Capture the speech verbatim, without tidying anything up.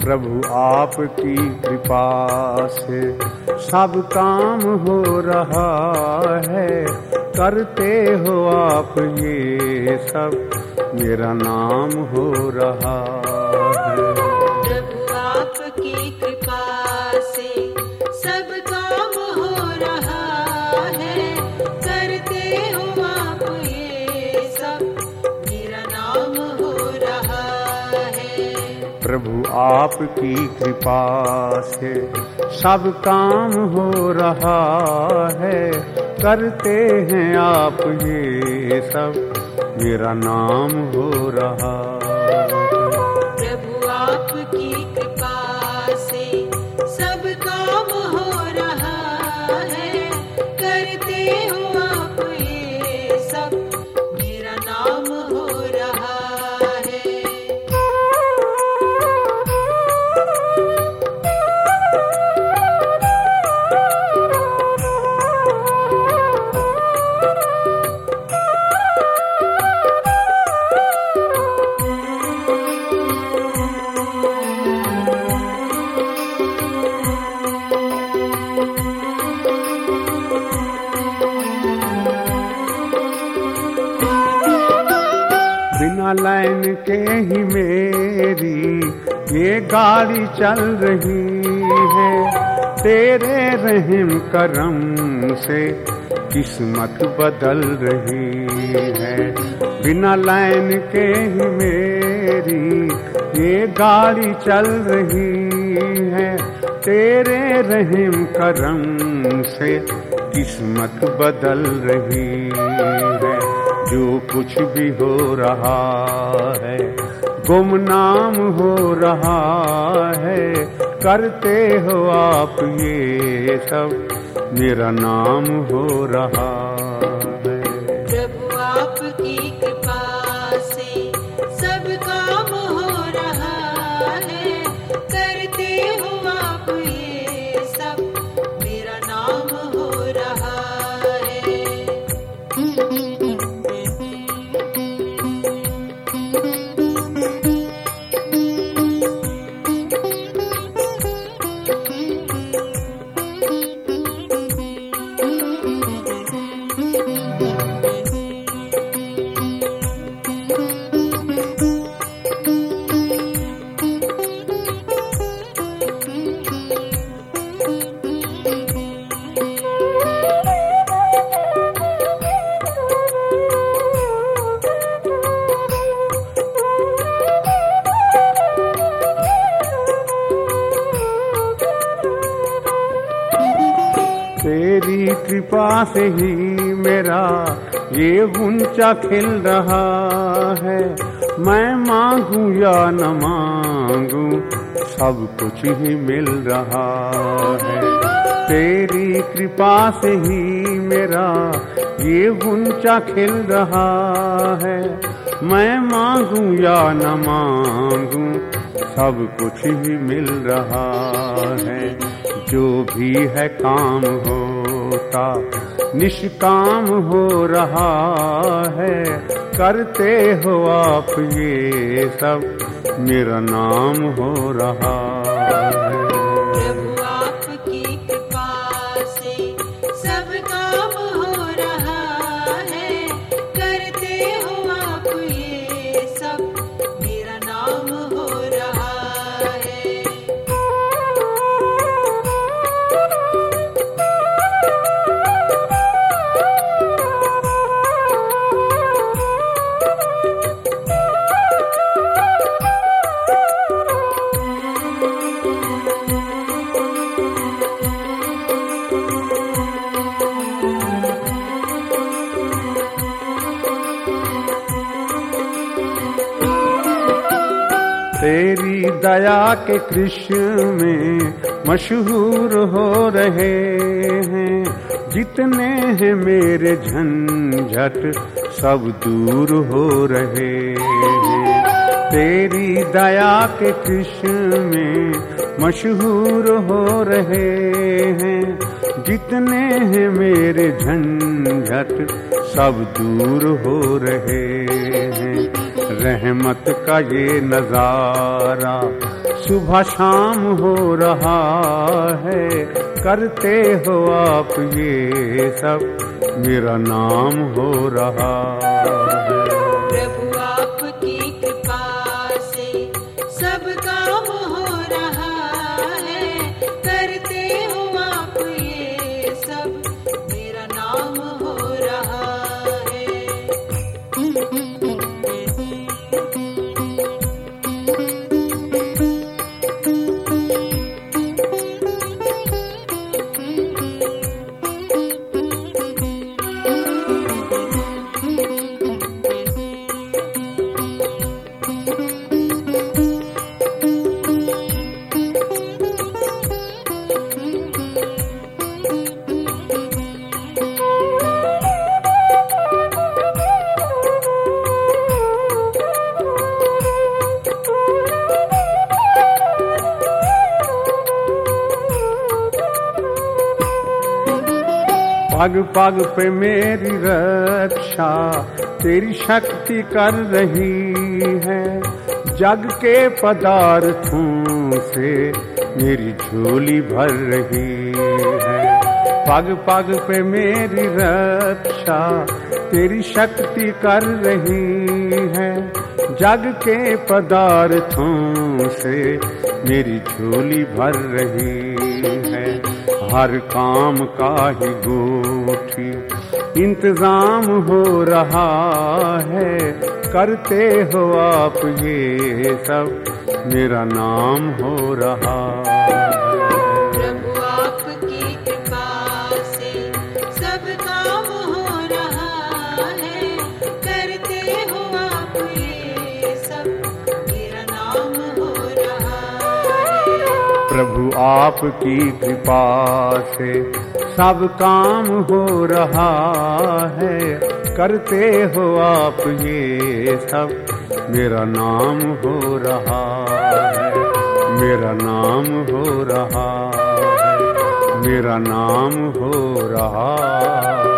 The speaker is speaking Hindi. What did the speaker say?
प्रभु आपकी कृपा से सब काम हो रहा है, करते हो आप ये सब मेरा नाम हो रहा है। प्रभु आपकी कृपा से सब काम हो रहा है, करते हो आप ये सब मेरा नाम हो रहा है। प्रभु आपकी कृपा से सब काम हो रहा है, करते हैं आप ये सब मेरा नाम हो रहा है। प्रभु आपकी कृपा से सब काम हो रहा है, करते हो आप ये सब मेरा नाम हो रहा है। बिना लाइन के ही मेरी ये गाड़ी चल रही है, तेरे रहम करम से किस्मत बदल रही है। बिना लाइन के ही मेरी ये गाड़ी चल रही है, तेरे रहम करम से किस्मत बदल रही है। जो कुछ भी हो रहा है गुमनाम हो रहा है, करते हो आप ये सब मेरा नाम हो रहा है। प्रभु आपकी कृपा से सब काम हो रहा है, करते हो आप ये सब मेरा नाम हो रहा है। तेरी कृपा से ही मेरा ये गुंचा खिल रहा है। मैं मांगू या न मांगू सब कुछ ही मिल रहा है। तेरी कृपा से ही मेरा ये गुंचा खिल रहा है। मैं मांगू या न मांगू सब कुछ ही मिल रहा है। जो भी है काम होता निष्काम हो रहा है, करते हो आप ये सब मेरा नाम हो रहा है। प्रभु आपकी कृपा से सब काम हो रहा है, करते हो आप ये सब मेरा नाम हो रहा है। तेरी दया के कृष्ण में मशहूर हो रहे हैं। जितने हैं मेरे झंझट सब दूर हो रहे हैं। तेरी दया के कृष्ण में मशहूर हो रहे हैं। जितने हैं मेरे झंझट सब दूर हो रहे हैं। रहमत का ये नजारा सुबह शाम हो रहा है, करते हो आप ये सब, मेरा नाम हो रहा है। प्रभु आपकी कृपा से सब काम हो रहा है, करते हो आप ये सब, मेरा नाम हो रहा है। पग पग पे मेरी रक्षा तेरी शक्ति कर रही है, जग के पदार्थों से मेरी झोली भर रही है। पग पग पे मेरी रक्षा तेरी शक्ति कर रही है, जग के पदार्थों से मेरी झोली भर रही है। हर काम का ही गोठी इंतजाम हो रहा है, करते हो आप ये सब, मेरा नाम हो रहा है। प्रभु आपकी कृपा से सब काम हो रहा है, करते हो आप ये सब, मेरा नाम हो रहा है। प्रभु आपकी कृपा से सब काम हो रहा है, करते हो आप ये सब, मेरा नाम हो रहा है। मेरा नाम हो रहा है, मेरा नाम हो रहा है।